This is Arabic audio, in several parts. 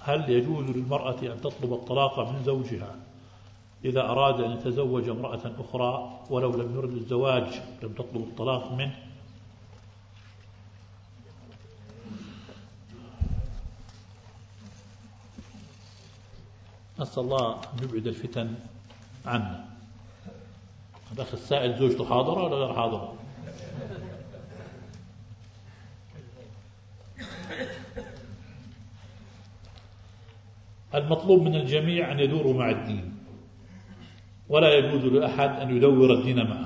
هل يجوز للمرأة أن تطلب الطلاق من زوجها إذا أراد أن يتزوج امرأة أخرى ولو لم يرد الزواج لم تطلب الطلاق منه؟ نسأل الله أن يبعد الفتن عنا. الأخ السائل زوجته حاضرة ولا غير حاضرة؟ المطلوب من الجميع أن يدوروا مع الدين، ولا يجوز لأحد أن يدور الدين معه.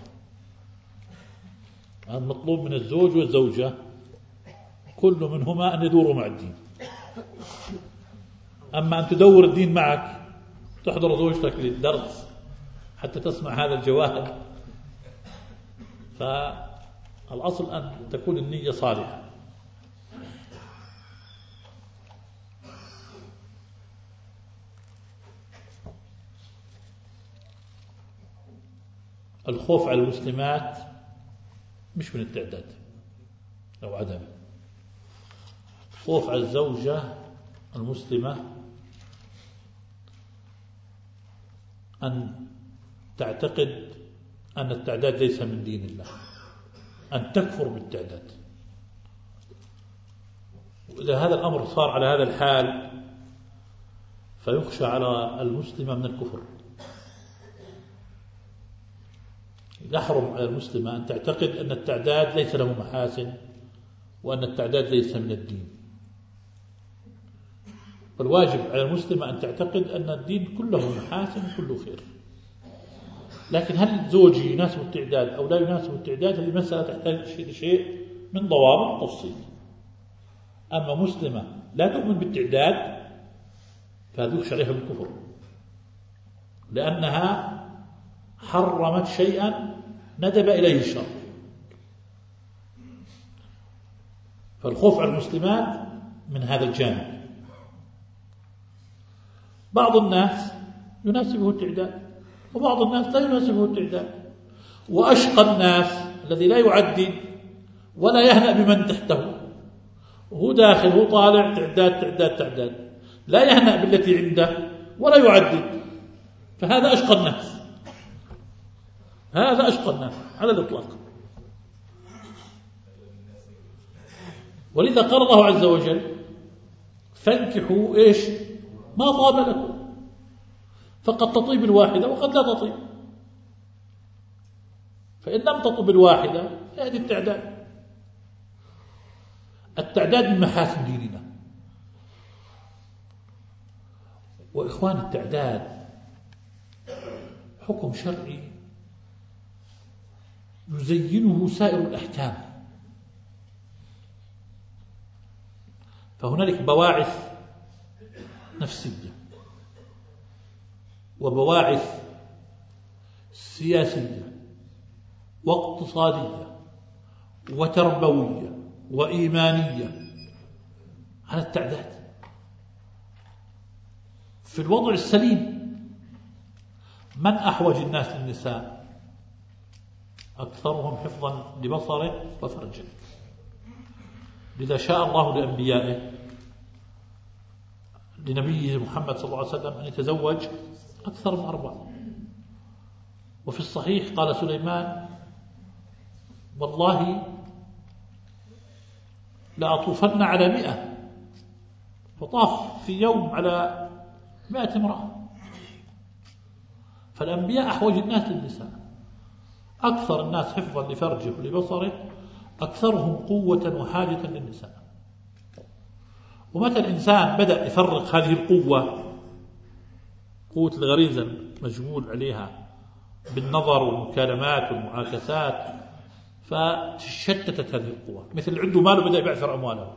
المطلوب من الزوج والزوجة كل منهما أن يدوروا مع الدين. أما أن تدور الدين معك تحضر زوجتك للدرس حتى تسمع هذا الجواب، فالأصل أن تكون النية صالحة. الخوف على المسلمات مش من التعداد أو عدم. الخوف على الزوجة المسلمة أن تعتقد أن التعداد ليس من دين الله، أن تكفر بالتعداد. وإذا هذا الأمر صار على هذا الحال فيخشى على المسلمة من الكفر. يحرم على المسلمة أن تعتقد أن التعداد ليس له محاسن وأن التعداد ليس من الدين. فالواجب على المسلمة أن تعتقد أن الدين كله محاسن وكله خير. لكن هل زوجي يناسب التعداد أو لا يناسب التعداد، هذه مسألة تحتاج لشيء من ضوابط وتفصيل. أما مسلمة لا تؤمن بالتعداد فهذا يخشى عليها بالكفر، لأنها حرمت شيئا ندب إليه الشرع. فالخوف على المسلمات من هذا الجانب. بعض الناس يناسبه التعداد وبعض الناس لا يناسبه التعداد. وأشقى الناس الذي لا يعدد ولا يهنأ بمن تحته، وهو داخل هو طالع تعداد تعداد تعداد، لا يهنأ بالتي عنده ولا يعدد، فهذا أشقى الناس. هذا أشقى الناس على الإطلاق. ولذا قال الله عز وجل فانكحوا إيش ما طاب لكم، فقد تطيب الواحدة وقد لا تطيب. فإن لم تطب الواحدة هذه التعداد. التعداد من محاسن ديننا. وإخوان التعداد حكم شرعي يزينه سائر الأحكام. فهنالك بواعث نفسية وبواعث سياسية واقتصادية وتربوية وإيمانية على التعداد. في الوضع السليم من أحوج الناس للنساء؟ أكثرهم حفظا لبصره وفرجه. لذا شاء الله لأنبيائه لنبيه محمد صلى الله عليه وسلم أن يتزوج أكثر من 4. وفي الصحيح قال سليمان والله لأطوفن على 100، فطاف في يوم على 100 امرأة. فالأنبياء أحوج الناس للنساء، أكثر الناس حفظا لفرجه ولبصره، أكثرهم قوة وحاجة للنساء. ومتى الإنسان بدأ يفرق هذه القوة، قوة الغريزة المجبول عليها بالنظر والمكالمات والمعاكسات، فتشتتت هذه القوة. مثل عنده مال وبدأ يبعثر أمواله،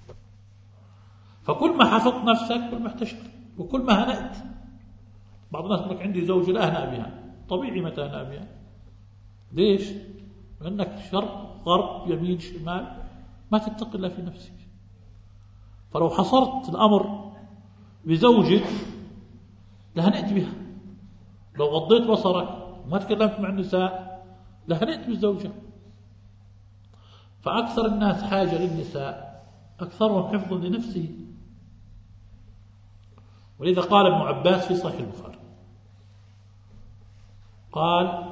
فكل ما حفظت نفسك كل ما احتشت وكل ما هنأت. بعض الناس يقول لك عندي زوجة لا أهنأ بها. طبيعي متى أهنأ بها؟ ليش؟ لأنك شرق غرب يمين شمال ما تتقي الله في نفسك. فلو حصرت الأمر بزوجك لهنأت بها. لو غضيت بصرك وما تكلمت مع النساء لهنأت بالزوجة. فأكثر الناس حاجة للنساء أكثرهم حفظا لنفسه. ولذا قال ابن عباس في صحيح البخاري، قال: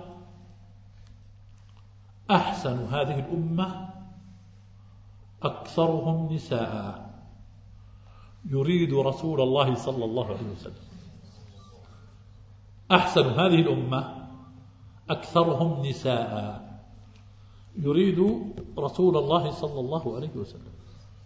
أحسن هذه الأمة أكثرهم نساء، يريد رسول الله صلى الله عليه وسلم. أحسن هذه الأمة أكثرهم نساء، يريد رسول الله صلى الله عليه وسلم.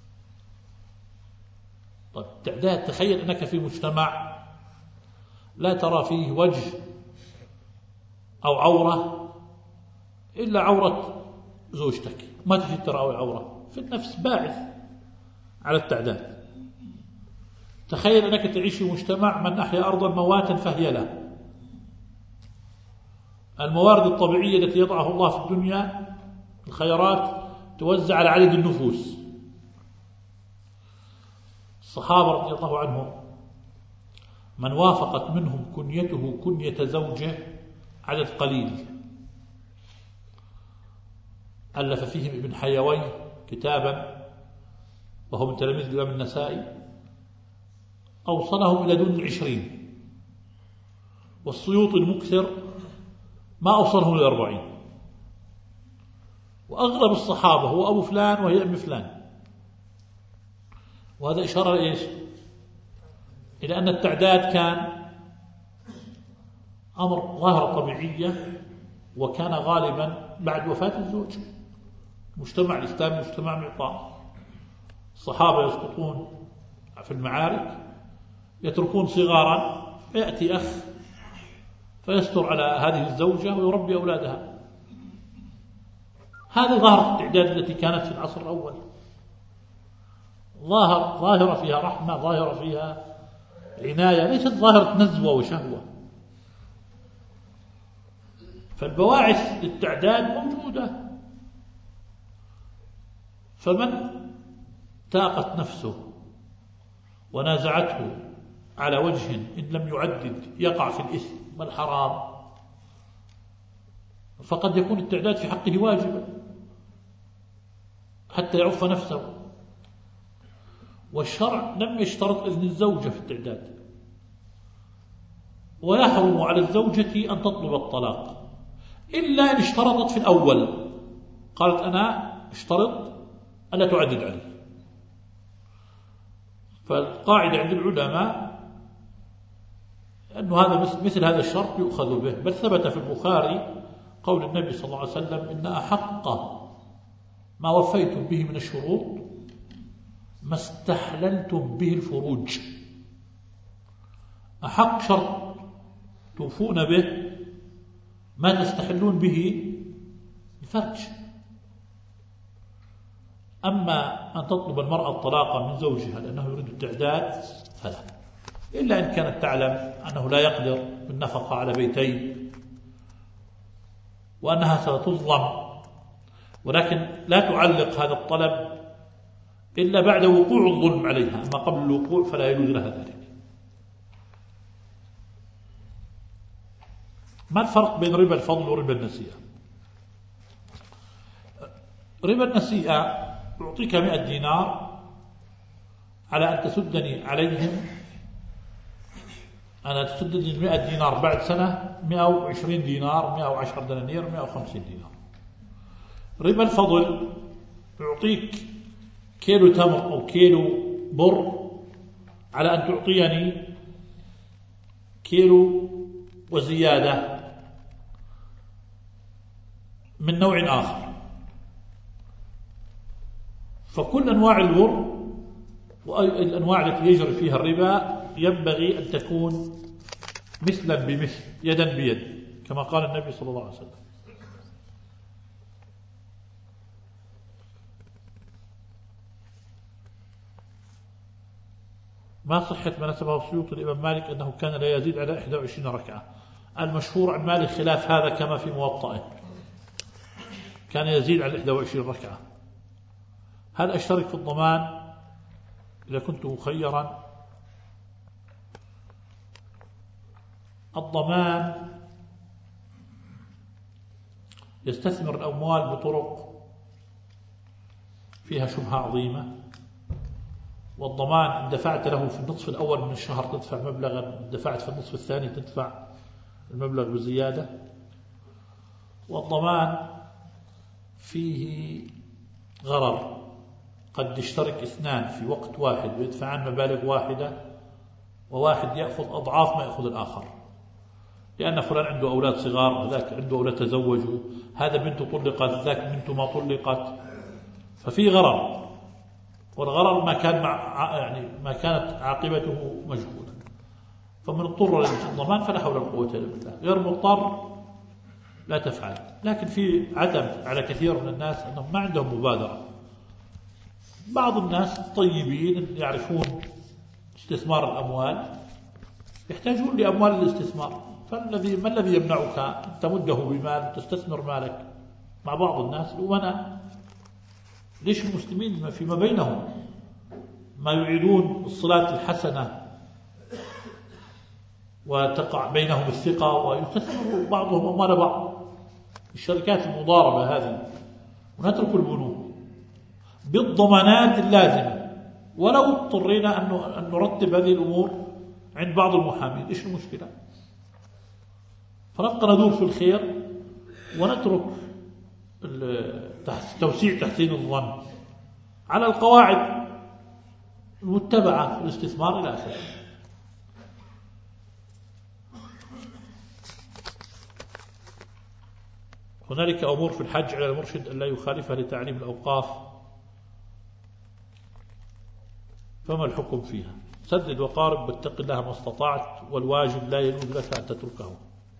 طيب تعداد، تخيل أنك في مجتمع لا ترى فيه وجه أو عورة إلا عورة زوجتك، ما تجد ترى عورة في النفس، باعث على التعداد. تخيل أنك تعيش في مجتمع من أحيا أرضا مواتا فهي له. الموارد الطبيعية التي يضعها الله في الدنيا، الخيرات، توزع على عدد النفوس. الصحابة رضي الله عنهم من وافقت منهم كنيته كنية زوجه عدد قليل. ألف فيهم ابن حيوي كتابا وهو من تلاميذ الإمام النسائي، أوصلهم إلى دون 20. والسيوطي المكثر ما أوصلهم إلى 40. وأغلب الصحابة هو أبو فلان وهي أم فلان. وهذا إشارة إيش؟ إلى أن التعداد كان أمر ظاهرة طبيعية، وكان غالبا بعد وفاة الزوج. مجتمع الإسلام مجتمع معطاء. الصحابة يسقطون في المعارك، يتركون صغارا، فيأتي أخ فيستر على هذه الزوجة ويربي أولادها. هذه ظاهرة التعداد التي كانت في العصر الأول، ظاهرة فيها رحمة، ظاهرة فيها عناية، ليست ظاهرة نزوة وشهوة. فالبواعث للتعداد موجودة. فمن تاقت نفسه ونازعته على وجه إن لم يعدد يقع في الإثم والحرام، فقد يكون التعداد في حقه واجبا حتى يعف نفسه. والشرع لم يشترط إذن الزوجة في التعداد، ويحرم على الزوجة أن تطلب الطلاق إلا إن اشترطت في الأول، قالت أنا اشترط ألا تعدد علي. فالقاعدة عند العلماء أن هذا مثل هذا الشرط يؤخذ به. بل ثبت في البخاري قول النبي صلى الله عليه وسلم: إن أحق ما وفيتم به من الشروط ما استحللتم به الفروج. أحق شرط توفون به ما تستحلون به الفرج. أما أن تطلب المرأة الطلاق من زوجها لأنه يريد التعداد فلا، إلا إن كانت تعلم أنه لا يقدر بالنفقة على بيتين وأنها ستظلم، ولكن لا تعلق هذا الطلب إلا بعد وقوع الظلم عليها، أما قبل الوقوع فلا يجوز لها ذلك. ما الفرق بين ربا الفضل وربا النسيئة؟ ربا النسيئة أعطيك 100 دينار على أن تسدني عليهم، أنا تسدني 100 دينار بعد سنة 120 دينار، 110 دنانير، 150 دينار. ربا الفضل يعطيك كيلو تمر أو كيلو بر على أن تعطيني كيلو وزيادة من نوع آخر. فكل أنواع البر والأنواع التي يجري فيها الربا ينبغي أن تكون مثلا بمثل، يدا بيد، كما قال النبي صلى الله عليه وسلم. ما صحة ما نسبه السيوطي الإمام مالك أنه كان لا يزيد على 21 ركعة. المشهور عن مالك خلاف هذا كما في موطئه، كان يزيد على 21 ركعة. هل أشترك في الضمان إذا كنت مخيرا؟ الضمان يستثمر الأموال بطرق فيها شبهة عظيمة، والضمان إن دفعت له في النصف الأول من الشهر تدفع مبلغا، إن دفعت في النصف الثاني تدفع المبلغ بزيادة. والضمان فيه غرر، قد يشترك اثنان في وقت واحد ويدفعان مبالغ واحدة، وواحد يأخذ أضعاف ما يأخذ الآخر، لأن فلان عنده أولاد صغار، ذاك عنده أولاد تزوجوا، هذا بنته طلقت، ذاك بنته ما طلقت، ففي غرر. والغرر ما كانت عاقبته مجهولة. فمن اضطر للضمان فلا حول ولا قوة إلا بالله. غير مضطر لا تفعل. لكن في عدم على كثير من الناس أنهم ما عندهم مبادرة. بعض الناس طيبين يعرفون استثمار الأموال، يحتاجون لأموال الاستثمار، ما الذي يمنعك أن تمده بمال تستثمر مالك؟ مع بعض الناس الأمناء، ليش المسلمين فيما بينهم ما يعيدون الصلاة الحسنة وتقع بينهم الثقة ويستثمر بعضهم أموال بعض، الشركات المضاربة هذه، ونترك البنوك بالضمانات اللازمة. ولو اضطرينا أن نرتب هذه الأمور عند بعض المحامين، إيش المشكلة؟ فنبقى ندور في الخير ونترك توسيع تحسين الظن على القواعد المتبعة في الاستثمار إلى آخره. هنالك أمور في الحج على المرشد أن لا يخالفها لتعليم الأوقاف، فما الحكم فيها؟ سدد وقارب واتق الله ما استطعت، والواجب لا يجوز لك أن تتركه.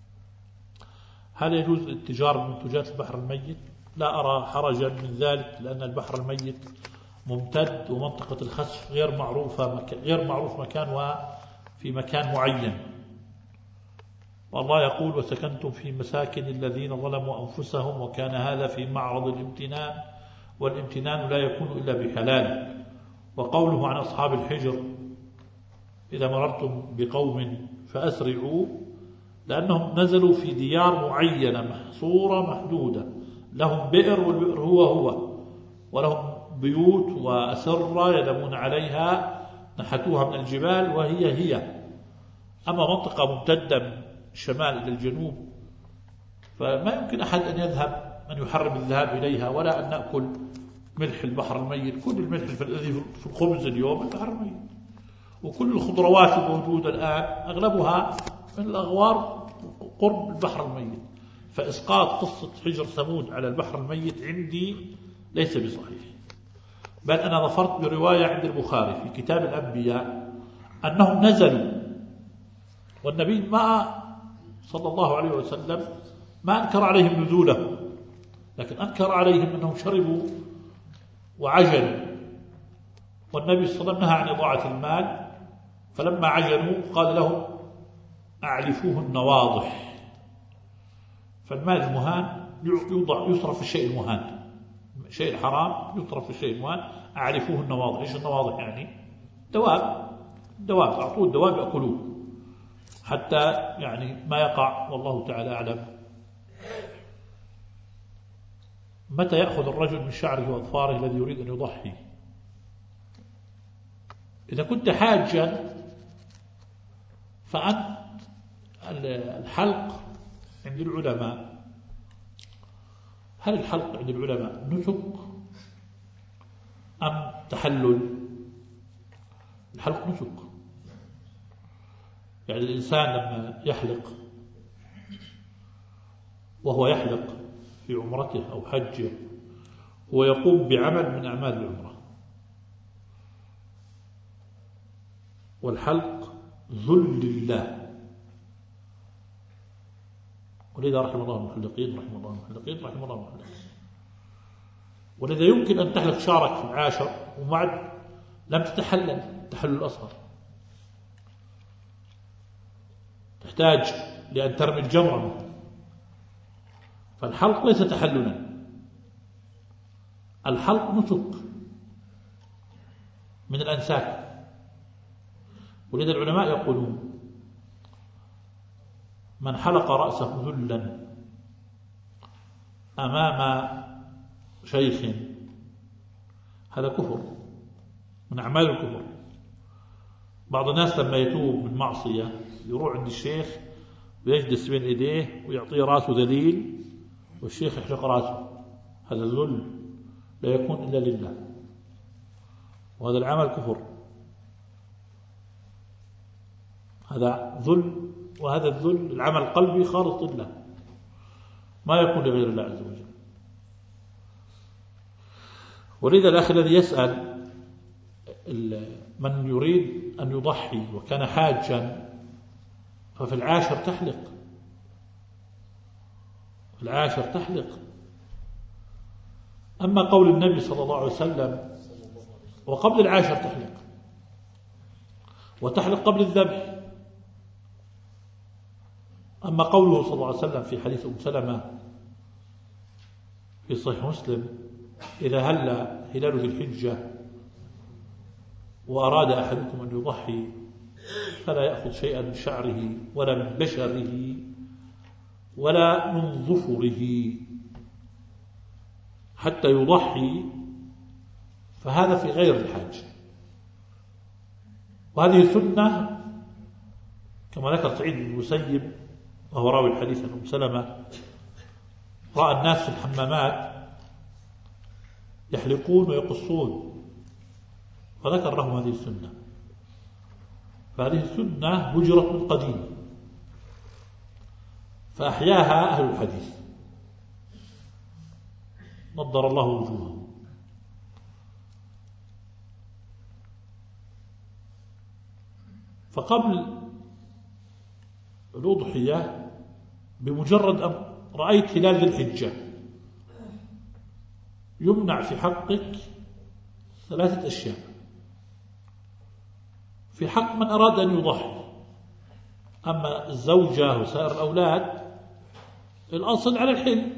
هل يجوز الاتجار بمنتجات البحر الميت؟ لا أرى حرجا من ذلك، لأن البحر الميت ممتد ومنطقة الخسف غير معروف مكان وفي مكان معين. والله يقول وسكنتم في مساكن الذين ظلموا أنفسهم، وكان هذا في معرض الامتنان، والامتنان لا يكون إلا بحلال. وقوله عن أصحاب الحجر إذا مررتم بقوم فأسرعوا، لأنهم نزلوا في ديار معينة محصورة محدودة، لهم بئر والبئر هو، ولهم بيوت وأسرة ينامون عليها نحتوها من الجبال وهي. أما منطقة ممتدة من الشمال إلى الجنوب فما يمكن أحد أن يحرم الذهاب إليها، ولا أن نأكل ملح البحر الميت. كل الملح الذي في الخبز اليوم البحر الميت، وكل الخضروات الموجودة الآن أغلبها من الأغوار قرب البحر الميت. فإسقاط قصة حجر ثمود على البحر الميت عندي ليس بصحيح، بل أنا ظفرت برواية عند البخاري في كتاب الأنبياء أنهم نزلوا، والنبي صلى الله عليه وسلم ما أنكر عليهم نزوله، لكن أنكر عليهم أنهم شربوا وعجلوا، والنبي صلى الله عليه وسلم نهى عن إضاعة المال، فلما عجلوا قال لهم أعلفوه النواضح. فالمال المهان يصرف في الشيء المهان، الشيء الحرام يصرف في الشيء المهان. أعلفوه النواضح. إيش النواضح يعني؟ دواب أعطوه الدواب يأكلوه حتى ما يقع، والله تعالى أعلم. متى يأخذ الرجل من شعره وأظفاره الذي يريد أن يضحي؟ إذا كنت حاجا فأنت الحلق عند العلماء، هل الحلق عند العلماء نسك أم تحلل؟ الحلق نسك، يعني الإنسان لما يحلق وهو يحلق في عمرته أو حجه هو يقوم بعمل من أعمال العمرة، والحلق ذل لله. ولذا رحم الله المحلقين، ولذا يمكن أن تحلق شعرك في العاشر وبعد لم تتحلل التحلل الأصغر، تحتاج لأن ترمي الجمرة. فالحلق ليس تحللا، الحلق نسك من الأنساك. ولذا العلماء يقولون من حلق رأسه ذلا أمام شيخ هذا كفر، من أعمال الكفر. بعض الناس لما يتوب من معصية يروح عند الشيخ ويجلس بين إيديه ويعطيه راسه دليل والشيخ يحلق راسه. هذا الذل لا يكون إلا لله، وهذا العمل كفر. هذا ذل، وهذا الذل العمل القلبي خالص لله، ما يكون لغير الله عز وجل. ولذا الأخ الذي يسأل من يريد أن يضحي وكان حاجا ففي العاشر تحلق، في العاشر تحلق. أما قول النبي صلى الله عليه وسلم وقبل العاشر تحلق، وتحلق قبل الذبح. أما قوله صلى الله عليه وسلم في حديث أم سلمة في صحيح مسلم: إذا هل هلال ذي الحجة وأراد أحدكم أن يضحي فلا يأخذ شيئا من شعره ولا من بشره ولا من ظفره حتى يضحي، فهذا في غير الحاج. وهذه سنة كما ذكر سعيد بن المسيب وهو راوي الحديث عن أم سلمة: رأى الناس في الحمامات يحلقون ويقصون، فذكر لهم هذه السنة. فهذه السنة هجرت من قديم فأحياها أهل الحديث نضر الله وجوههم. فقبل الأضحية بمجرد أن رأيت هلال ذي الحجة يمنع في حقك 3 أشياء. في حق من أراد أن يضحي، أما الزوجة وسائر الأولاد الأصل على الحل.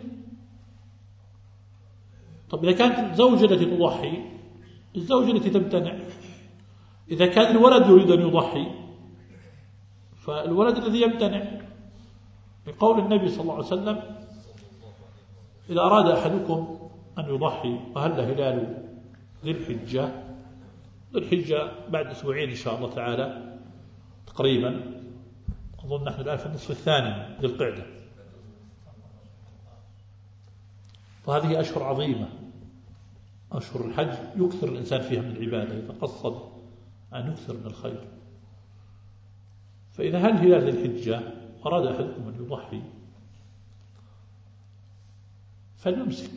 طب إذا كانت الزوجة التي تضحي، الزوجة التي تمتنع. إذا كان الولد يريد أن يضحي فالولد الذي يمتنع، بقول النبي صلى الله عليه وسلم: إذا أراد أحدكم أن يضحي وهل هلال ذي الحجة. ذي الحجة بعد أسبوعين إن شاء الله تعالى تقريبا، أظن نحن الآن في النصف الثاني ذي القعدة. فهذه أشهر عظيمة، أشهر الحج يكثر الإنسان فيها من العبادة إذا قصد أن يكثر من الخير. فإذا هل هلال ذي الحجة أراد أحدكم أن يضحي فليمسك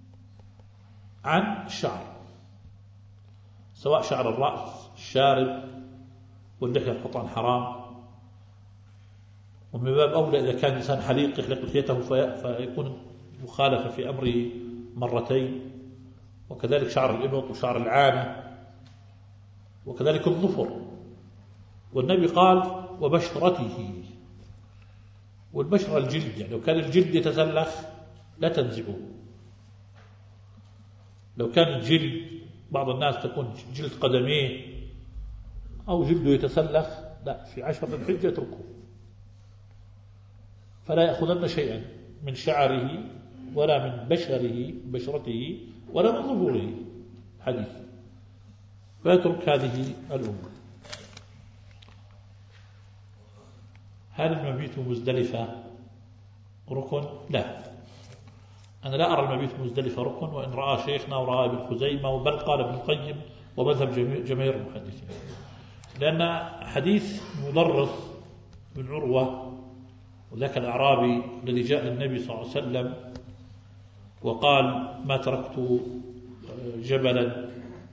عن الشعر، سواء شعر الرأس، الشارب، واللحية القطعان حرام. ومن باب أولى إذا كان الإنسان حليق يحلق لحيته فيكون مخالفة في أمره مرتين. وكذلك شعر الإبط وشعر العانة، وكذلك الظفر. والنبي قال: وبشرته. والبشرة الجلد، يعني لو كان الجلد يتسلخ لا تنزعه. لو كان الجلد، بعض الناس تكون جلد قدميه أو جلده يتسلخ، لا، في 10 ذي الحجة اتركه، فلا يأخذن شيئا من شعره ولا من بشرته ولا من ظهوره حديث، فيترك هذه الأمور. هل المبيت مزدلفة ركن؟ لا، أنا لا أرى المبيت مزدلفة ركن، وإن رأى شيخنا ورأى ابن خزيمة، وبل قال ابن القيم ومذهب جماهير المحدثين. لأن حديث مدرس بن عروة وذاك الأعرابي الذي جاء للنبي صلى الله عليه وسلم وقال: ما تركت جبلا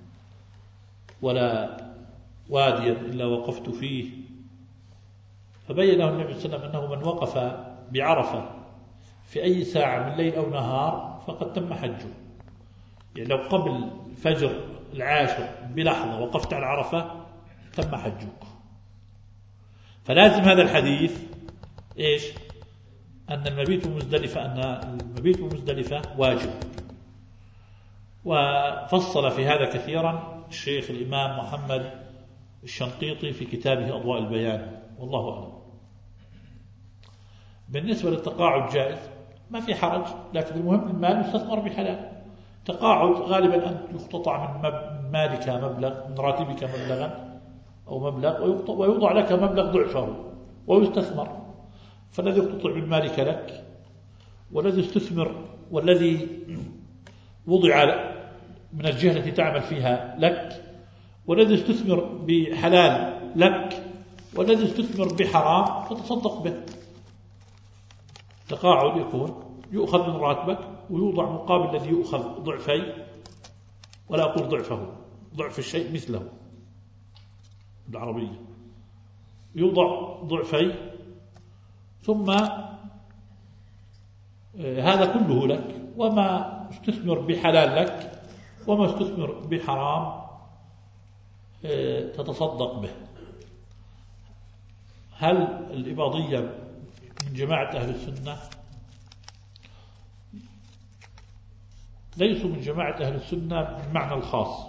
ولا واديا إلا وقفت فيه، فبين له النبي صلى الله عليه وسلم أنه من وقف بعرفة في أي ساعة من ليل أو نهار فقد تم حجه. يعني لو قبل فجر العاشر بلحظة وقفت على عرفة تم حجك. فلازم هذا الحديث إيش؟ أن المبيت بمزدلفة واجب. وفصل في هذا كثيرا الشيخ الإمام محمد الشنقيطي في كتابه أضواء البيان، والله أعلم. بالنسبة للتقاعد جائز، ما في حرج، لكن المهم المال يستثمر بحلال. تقاعد غالبا أن يقتطع من من مالك مبلغ، من راتبك مبلغا أو مبلغ، ويوضع لك مبلغ ضعفه ويستثمر. فالذي يقتطع من مالك لك، والذي استثمر والذي وضع من الجهة التي تعمل فيها لك، والذي استثمر بحلال لك، والذي استثمر بحرام فتصدق به. تقاعد يكون يؤخذ من راتبك ويوضع مقابل الذي يؤخذ ضعفي، ولا أقول ضعفه، ضعف الشيء مثله بالعربية، يوضع ضعفي، ثم هذا كله لك، وما استثمر بحلال لك وما استثمر بحرام تتصدق به. هل الإباضية من جماعة أهل السنة؟ ليسوا من جماعة أهل السنة بالمعنى الخاص.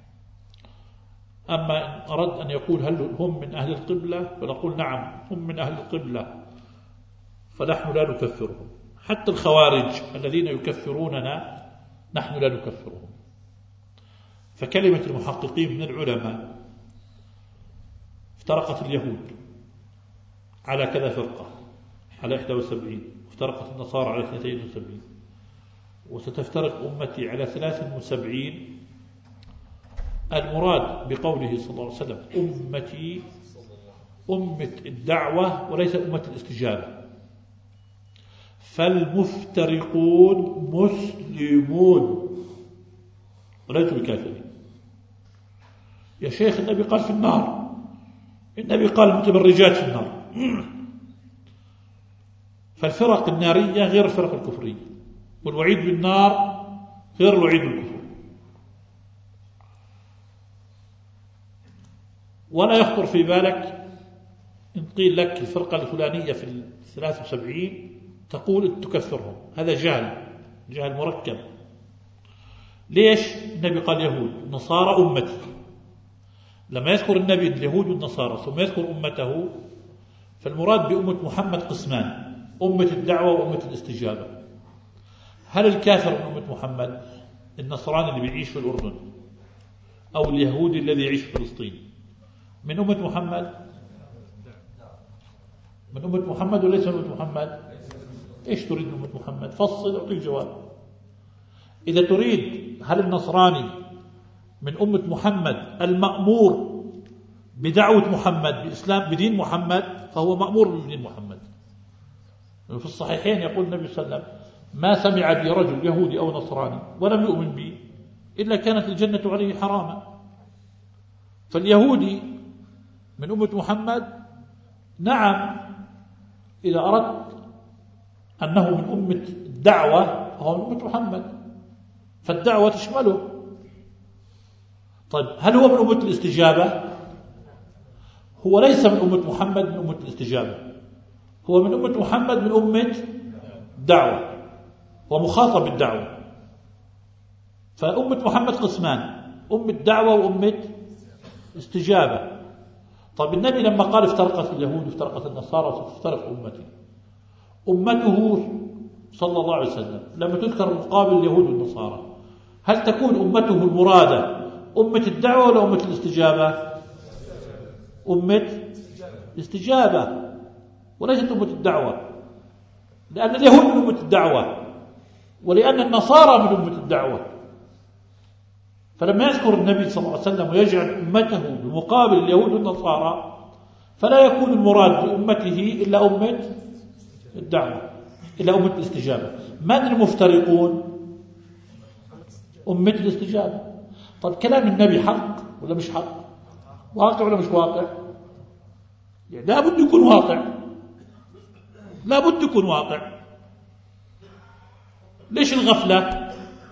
أما إن أرد أن يقول هل هم من أهل القبلة فنقول نعم هم من أهل القبلة، فنحن لا نكفرهم. حتى الخوارج الذين يكفروننا نحن لا نكفرهم. فكلمة المحققين من العلماء افترقت اليهود على كذا فرقة، على 71، وافترقت النصارى على 72، وستفترق أمتي على 73. المراد بقوله صلى الله عليه وسلم أمتي أمة الدعوة وليس أمة الاستجابة. فالمفترقون مسلمون وليسوا بكافرين. يا شيخ النبي قال في النار، النبي قال المتبرجات في النار. فالفرق النارية غير الفرق الكفرية، والوعيد بالنار غير الوعيد بالكفر. ولا يخطر في بالك إن قيل لك الفرقة الفلانية في 73 تقول تكفرهم، هذا جهل مركب. ليش؟ النبي قال يهود نصارى أمتي. لما يذكر النبي اليهود والنصارى ثم يذكر أمته، فالمراد بأمة محمد قسمان: أمة الدعوة وأمة الاستجابة. هل الكافر من أمة محمد النصراني اللي بيعيش في الأردن أو اليهودي الذي يعيش في فلسطين من أمة محمد؟ من أمة محمد وليس من أمة محمد؟ إيش تريد من أمة محمد؟ فصل أعطيك جواب. إذا تريد هل النصراني من أمة محمد المأمور بدعوة محمد بإسلام بدين محمد، فهو مأمور بدين محمد. في الصحيحين يقول النبي صلى الله عليه وسلم: ما سمع بي رجل يهودي أو نصراني ولم يؤمن بي إلا كانت الجنة عليه حراما. فاليهودي من أمة محمد نعم إذا أردت أنه من أمة الدعوة فهو من أمة محمد، فالدعوة تشمله. طيب هل هو من أمة الاستجابة؟ هو ليس من أمة محمد من أمة الاستجابة، هو من أمة محمد من أمة الدعوة ومخاطب بالدعوة. فأمة محمد قسمان: أمة دعوة وأمة استجابة. طيب النبي لما قال افترقت اليهود وافترقت النصارى وستفترق أمتي، أمته صلى الله عليه وسلم لما تذكر مقابل اليهود والنصارى، هل تكون أمته المرادة أمة الدعوة ولا أمة الاستجابة؟ أمة الاستجابة وليست أمة الدعوة، لأن اليهود من أمة الدعوة ولأن النصارى من أمة الدعوة. فلما يذكر النبي صلى الله عليه وسلم ويجعل أمته بمقابل اليهود والنصارى، فلا يكون المراد بأمته إلا أمة الدعوة، إلا أمة الاستجابة. من المفترقون؟ أمة الاستجابة. طيب كلام النبي حق ولا مش حق؟ واقع ولا مش واقع؟ يعني لا بد يكون واقع، لا بد يكون واقع. ليش الغفلة؟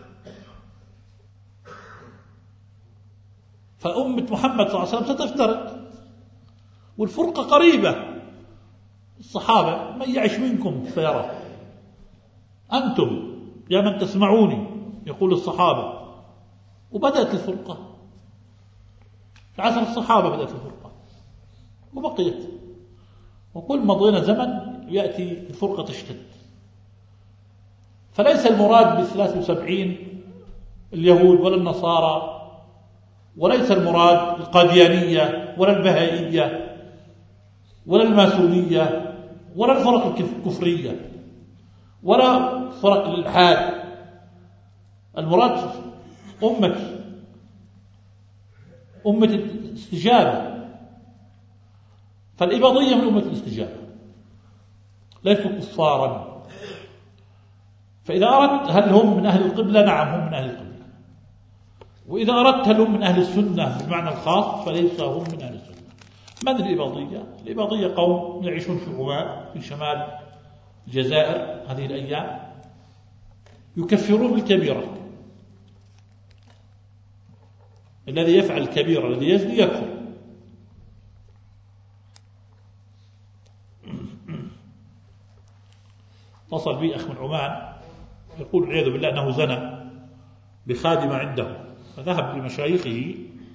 فأمة محمد صلى الله عليه وسلم ستفترق والفرقة قريبة. الصحابة: من يعش منكم فيرى. أنتم يا من تسمعوني، يقول الصحابة. وبدأت الفرقة في عصر الصحابة، بدأت الفرقة وبقيت، وكل ما ضينا زمن يأتي الفرقة تشتد. فليس المراد ب73 اليهود ولا النصارى وليس المراد القاديانية ولا البهائية ولا الماسونية ولا الفرق الكفرية ولا فرق الإلحاد. المراد أمة الاستجابة. فالإباضية من أمة الاستجابة، ليسوا كفارا. فإذا أردت هل هم من أهل القبلة؟ نعم، هم من أهل القبلة. وإذا أردت هل هم من أهل السنة بالمعنى الخاص؟ فليس هم من أهل السنة. من الإباضية؟ الإباضية قوم يعيشون في عمان في شمال الجزائر هذه الأيام، يكفرون بالكبيرة. الذي يفعل الكبيرة الذي يزني يكفر. اتصل بي أخ من عمان يقول والعياذ بالله أنه زنى بخادمة عنده، فذهب لمشايخه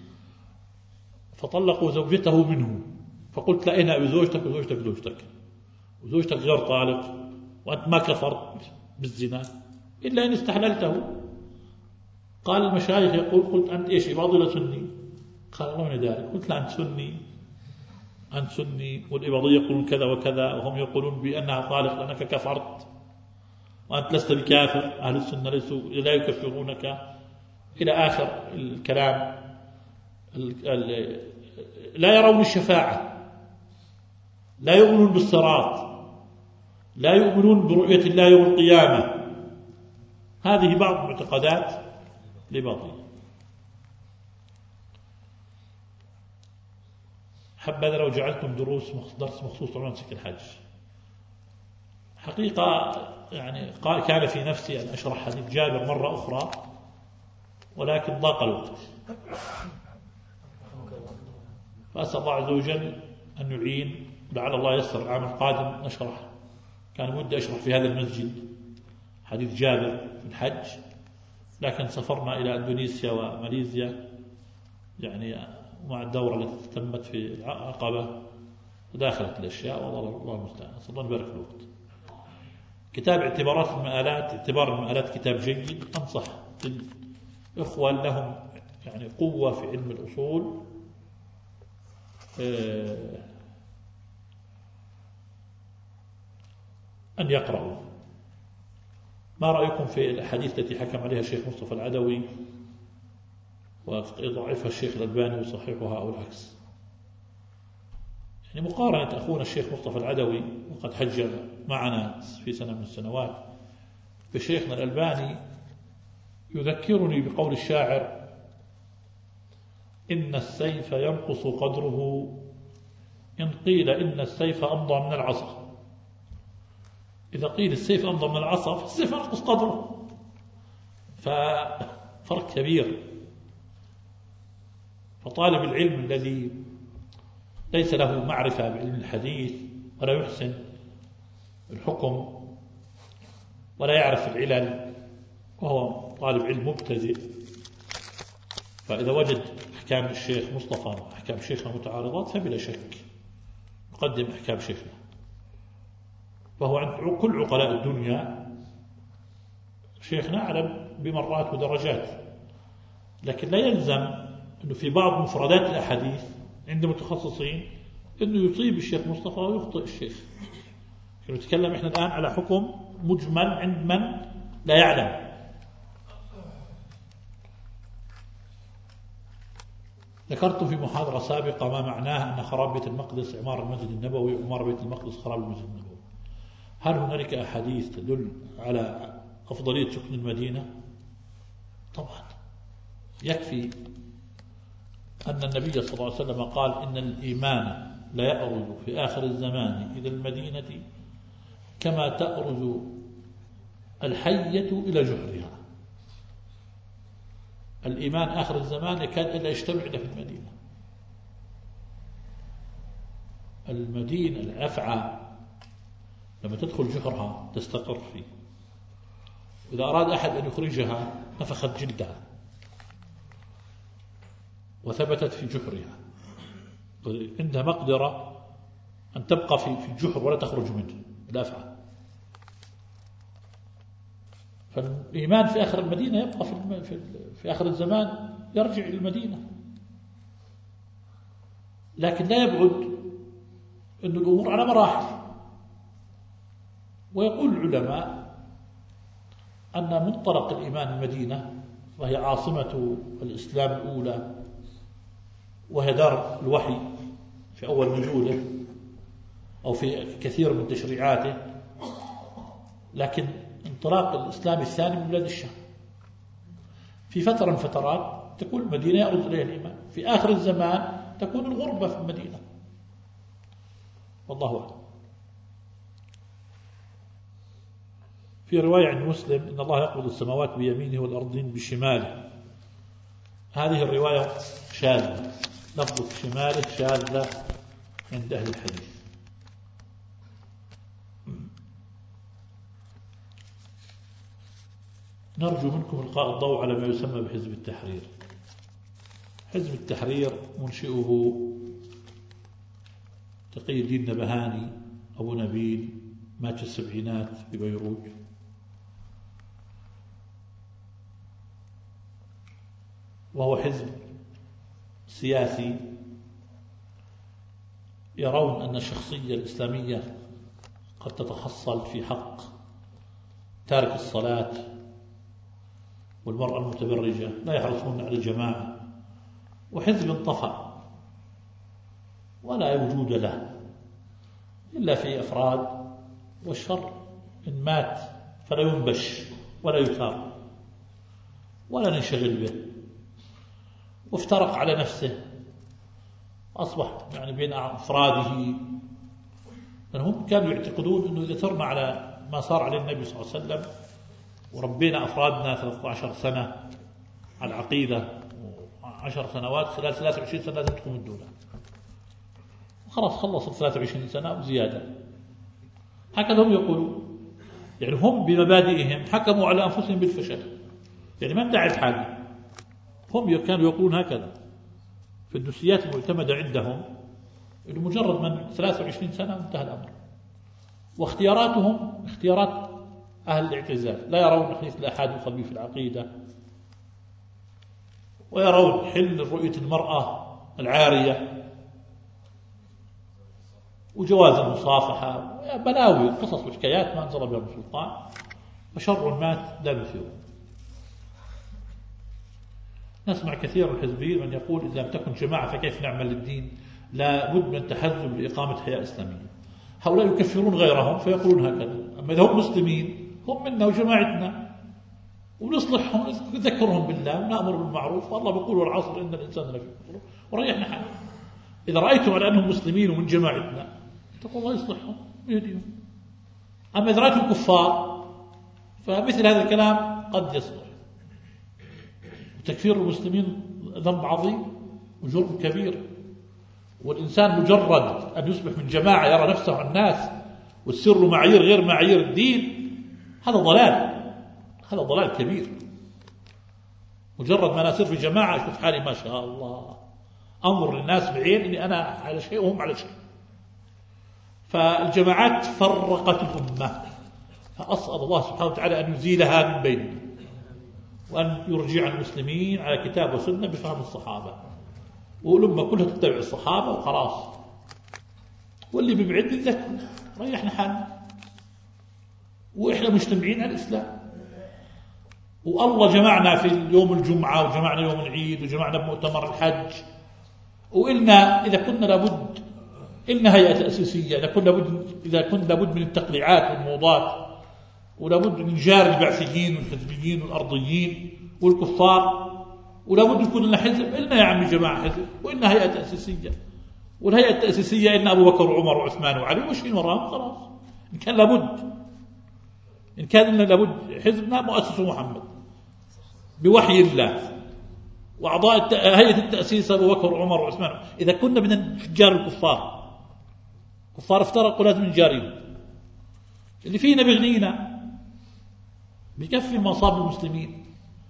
فطلقوا زوجته منه. فقلت له أين أبي زوجتك؟ وزوجتك غير طالق، وأنت ما كفرت بالزنا إلا إن استحللته. قال المشايخ يقول قلت أنت إيش، إباضي ولا سني؟ قال الله من ذلك. قلت له أنت سني والإباضية يقولون كذا وكذا، وهم يقولون بأنها طالق لأنك كفرت، وأنت لست بكافر. أهل السنة لا يكفرونك إلى آخر الكلام. لا يرون الشفاعة، لا يؤمنون بالصراط، لا يؤمنون برؤية الله يوم القيامة. هذه بعض معتقدات الإباضية. حبذا لو جعلتم درس مخصوص عن منسك الحج. حقيقة يعني كان في نفسي أن أشرح حديث جابر مرة أخرى، ولكن ضاق الوقت. فأسأل الله عز وجل أن يعين، لعل الله يسر العام القادم نشرح. كان ودي أشرح في هذا المسجد حديث جابر في الحج، لكن سافرنا إلى إندونيسيا وماليزيا يعني مع الدورة التي تمت في العقبة وداخلت الأشياء، والله المستعان. أسأل الله أن يبارك في الوقت. كتاب اعتبار المآلات كتاب جيد. أنصح الإخوة لهم يعني قوة في علم الأصول أن يقرأوا. ما رأيكم في الحديث التي حكم عليها الشيخ مصطفى العدوي ويضعفها الشيخ الألباني ويصححها أو العكس؟ يعني مقارنة أخونا الشيخ مصطفى العدوي وقد حج معنا في سنة من السنوات بشيخنا الألباني يذكرني بقول الشاعر: إن السيف ينقص قدره إن قيل إن السيف أمضى من العصا. إذا قيل السيف أمضى من العصا فالسيف ينقص قدره، ففرق كبير. فطالب العلم الذي ليس له معرفة بعلم الحديث ولا يحسن الحكم ولا يعرف العلل وهو طالب علم مبتدئ، فإذا وجد أحكام الشيخ مصطفى وأحكام شيخنا متعارضات فبلا شك يقدم أحكام شيخنا. فهو عند كل عقلاء الدنيا شيخنا أعلم بمرات ودرجات، لكن لا يلزم أنه في بعض مفردات الأحاديث عند متخصصين أنه يصيب الشيخ مصطفى ويخطئ الشيخ. نتكلم إحنا الآن على حكم مجمل عند من لا يعلم. ذكرت في محاضرة سابقة ما معناه أن خراب بيت المقدس عمار المسجد النبوي وعمار بيت المقدس خراب المسجد النبوي. هل هنالك أحاديث تدل على أفضلية سكن المدينة؟ طبعا يكفي أن النبي صلى الله عليه وسلم قال إن الإيمان لا يأرز في آخر الزمان إلى المدينة كما تأرز الحية إلى جحرها. الإيمان آخر الزمان يكاد إلا يجتمع في المدينة. المدينة الأفعى لما تدخل جحرها تستقر فيه، إذا أراد أحد أن يخرجها نفخت جلدها وثبتت في جحرها، عندها مقدرة أن تبقى في الجحر ولا تخرج منه الأفعى. فالإيمان في آخر المدينة يبقى في آخر الزمان يرجع إلى المدينة. لكن لا يبعد أن الأمور على مراحل. ويقول العلماء أن منطلق الإيمان المدينة، وهي عاصمة الإسلام الأولى، وهي دار الوحي في أول نزوله أو في كثير من تشريعاته، لكن انطلاق الإسلام الثاني من بلاد الشام. في فترة من فترات تكون المدينة يعرض إليها الإيمان، في آخر الزمان تكون الغربة في المدينة، والله أعلم. في رواية عن مسلم إن الله يقبض السماوات بيمينه والأرضين بشماله. هذه الرواية شاذة، لفظ شماله شاذة عند أهل الحديث. نرجو منكم إلقاء الضوء على ما يسمى بحزب التحرير. حزب التحرير منشئه تقي الدين نبهاني أبو نبيل، مات في السبعينات ببيروت. وهو حزب سياسي يرون أن الشخصية الإسلامية قد تتحصل في حق تارك الصلاة والمرأة المتبرجة، لا يحرصون على الجماعة، وحزب انطفى ولا وجود له إلا في أفراد، والشر إن مات فلا ينبش ولا يثار ولا ننشغل به، وافترق على نفسه، أصبح يعني بين أفراده. هم كانوا يعتقدون أنه إذا ثرنا على ما صار عليه النبي صلى الله عليه وسلم وربينا أفرادنا 13 سنة على العقيدة، و10 سنوات خلال 23 سنة لازم تكون الدولة، وخلاص خلصت 23 سنة وزيادة. هكذا هم يقولون، يعني هم بمبادئهم حكموا على أنفسهم بالفشل، يعني ما ادعي الحاجة. هم كانوا يقولون هكذا في الدسيات المعتمدة عندهم، إنه مجرد من 23 سنة انتهى الأمر. واختياراتهم اختيارات أهل الاعتزال، لا يرون حديث الآحاد القلبي في العقيدة، ويرون حل رؤية المرأة العارية وجواز المصافحة، بلاوي قصص وحكايات ما أنزل بها السلطان، وشر مات لا مثير. نسمع كثير من الحزبيين من يقول إذا لم تكن جماعة فكيف نعمل للدين، لا بد من التحزب لإقامة حياة إسلامية. هؤلاء يكفرون غيرهم فيقولون هكذا، أما إذا هم مسلمين هم منا وجماعتنا ونصلحهم نذكرهم بالله ونأمر بالمعروف، والله بيقول والعصر إن الإنسان لفي خسر، وريحنا حالنا. إذا رأيتم على أنهم مسلمين ومن جماعتنا تقول الله يصلحهم ويهديهم. أما إذا رأيتم كفار فمثل هذا الكلام قد يصلح. تكفير المسلمين ذنب عظيم وجرم كبير، والإنسان مجرد أن يصبح من جماعة يرى نفسه عن الناس والسر معايير غير معايير الدين، هذا ضلال، هذا ضلال كبير. مجرد ما أنا أصير في جماعة أشوف حالي ما شاء الله، أنظر للناس بعين إني أنا على شيء وهم على شيء. فالجماعات فرقت الأمة، فأسأل الله سبحانه وتعالى أن يزيلها من بيننا، وأن يرجع المسلمين على كتاب وسنة بفهم الصحابة، والأمة كلها تتبع الصحابة وخلاص، واللي بيبعد نذكر ريحنا حالنا، وإحنا مجتمعين على الإسلام. والله جمعنا في يوم الجمعة وجمعنا يوم العيد وجمعنا بمؤتمر الحج، وإلنا إذا كنا لابد إلنا هيئة تأسيسية، إذا كنا لابد من التقليعات والموضات، ولابد من جار البعثيين والحزبيين والأرضيين والكفار، ولابد يكون لنا حزب. إلنا يا عمي جماعة حزب، وإلنا هيئة تأسيسية، والهيئة التأسيسية إلنا أبو بكر وعمر وعثمان وعلي ومشين وراهم خلاص. إن كان لنا لابد حزبنا مؤسسه محمد بوحي الله، وأعضاء هيئة التأسيس أبو بكر وعمر وعثمان. إذا كنا من الحجار الكفار افترقوا لازم نجاريهم، اللي فينا بغنينا بكفي مصاب المسلمين.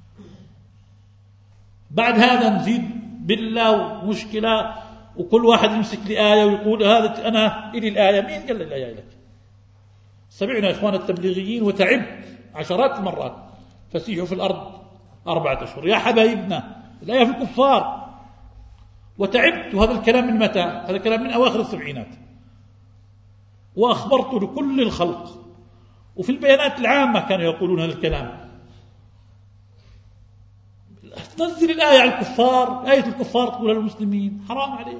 بعد هذا نزيد بالله ومشكلة، وكل واحد يمسك لي آية ويقول هذا أنا إلي الآية. مين قال الآية لك؟ سمعنا إخوان التبليغيين وتعبت عشرات المرات، فسيحوا في الأرض 4 أشهر. يا حبايبنا الآية في الكفار، وتعبت. وهذا الكلام من متى؟ هذا الكلام من أواخر السبعينات، وأخبرت لكل الخلق، وفي البيانات العامة كانوا يقولون هذا الكلام. تنزل الآية على الكفار، آية الكفار تقولها للمسلمين، حرام عليك.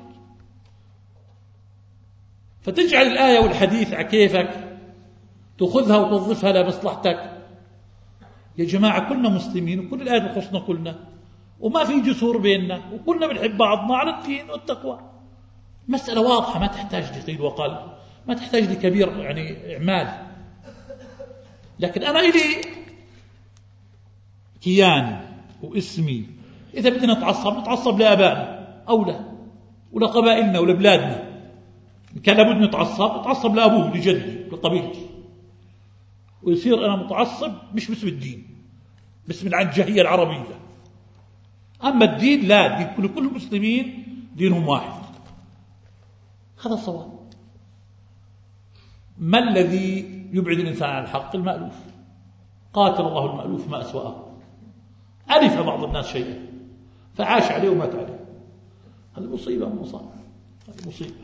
فتجعل الآية والحديث على كيفك، تأخذها وتوظفها لمصلحتك. يا جماعة كلنا مسلمين، وكل الآية بخصنا كلنا، وما في جسور بيننا، وكلنا بنحب بعضنا على الدين والتقوى. مسألة واضحة، ما تحتاج لقيل وقال، ما تحتاج لكبير يعني إعمال. لكن أنا إلي كياني واسمي، إذا بدنا نتعصب لآبائنا أولى، ولقبائلنا ولبلادنا. كان لابد نتعصب لأبوه لجدي لقبيلتي، ويصير أنا متعصب مش باسم الدين، باسم العنجهية العربية. أما الدين لا، دين كل المسلمين دينهم واحد. هذا صواب. ما الذي يبعد الإنسان عن الحق؟ المألوف. قاتل الله المألوف ما أسوأه. ألف بعض الناس شيئا فعاش عليه ومات عليه. هذه مصيبة من مصائب، هذه مصيبة.